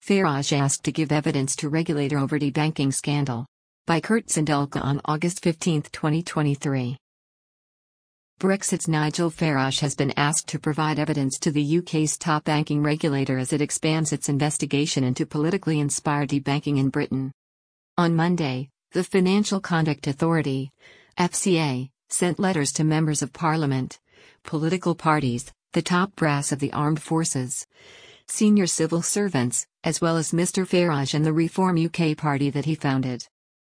Farage asked to give evidence to regulator over debanking scandal. By Kurt Sandelka on August 15, 2023. Brexit's Nigel Farage has been asked to provide evidence to the UK's top banking regulator as it expands its investigation into politically inspired debanking in Britain. On Monday, the Financial Conduct Authority, FCA, sent letters to members of Parliament, political parties, the top brass of the armed forces, senior civil servants, as well as Mr. Farage and the Reform UK party that he founded.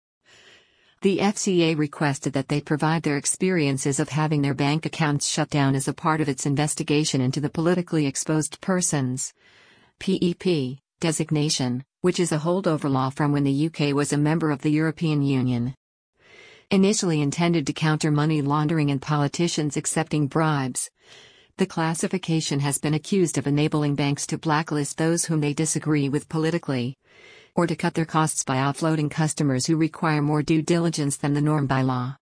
The FCA requested that they provide their experiences of having their bank accounts shut down as a part of its investigation into the politically exposed persons (PEP) designation, which is a holdover law from when the UK was a member of the European Union. Initially intended to counter money laundering and politicians accepting bribes, the classification has been accused of enabling banks to blacklist those whom they disagree with politically, or to cut their costs by offloading customers who require more due diligence than the norm by law.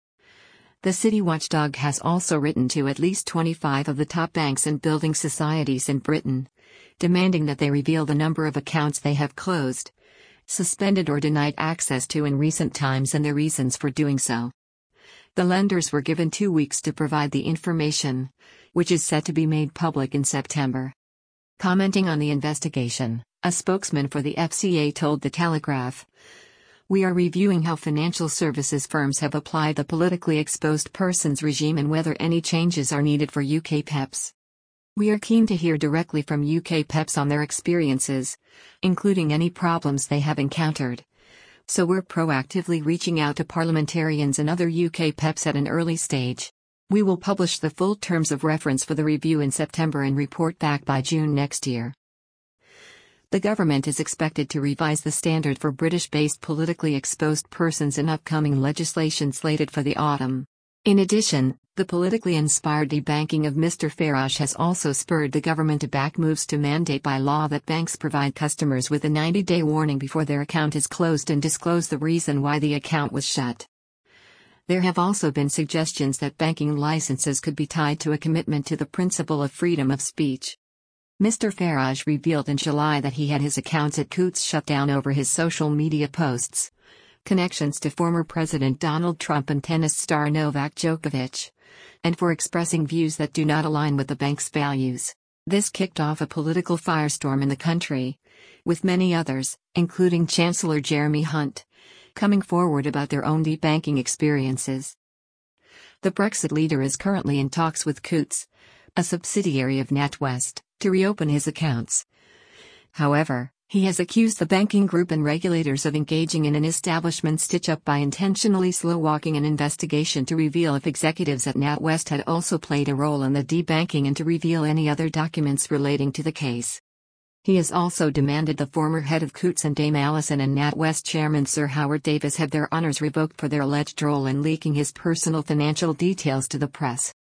The city watchdog has also written to at least 25 of the top banks and building societies in Britain, demanding that they reveal the number of accounts they have closed, suspended or denied access to in recent times and their reasons for doing so. The lenders were given 2 weeks to provide the information, which is set to be made public in September. Commenting on the investigation, a spokesman for the FCA told The Telegraph, "We are reviewing how financial services firms have applied the politically exposed persons regime and whether any changes are needed for UK PEPs. We are keen to hear directly from UK PEPs on their experiences, including any problems they have encountered. So we're proactively reaching out to parliamentarians and other UK PEPs at an early stage. We will publish the full terms of reference for the review in September and report back by June next year." The government is expected to revise the standard for British-based politically exposed persons in upcoming legislation slated for the autumn. In addition, the politically inspired debanking of Mr. Farage has also spurred the government to back moves to mandate by law that banks provide customers with a 90-day warning before their account is closed and disclose the reason why the account was shut. There have also been suggestions that banking licenses could be tied to a commitment to the principle of freedom of speech. Mr. Farage revealed in July that he had his accounts at Coutts shut down over his social media posts, connections to former President Donald Trump and tennis star Novak Djokovic, and for expressing views that do not align with the bank's values. This kicked off a political firestorm in the country, with many others, including Chancellor Jeremy Hunt, coming forward about their own debanking experiences. The Brexit leader is currently in talks with Coutts, a subsidiary of NatWest, to reopen his accounts. However, he has accused the banking group and regulators of engaging in an establishment stitch-up by intentionally slow-walking an investigation to reveal if executives at NatWest had also played a role in the debanking and to reveal any other documents relating to the case. He has also demanded the former head of Coutts and Dame Alison and NatWest chairman Sir Howard Davis have their honours revoked for their alleged role in leaking his personal financial details to the press.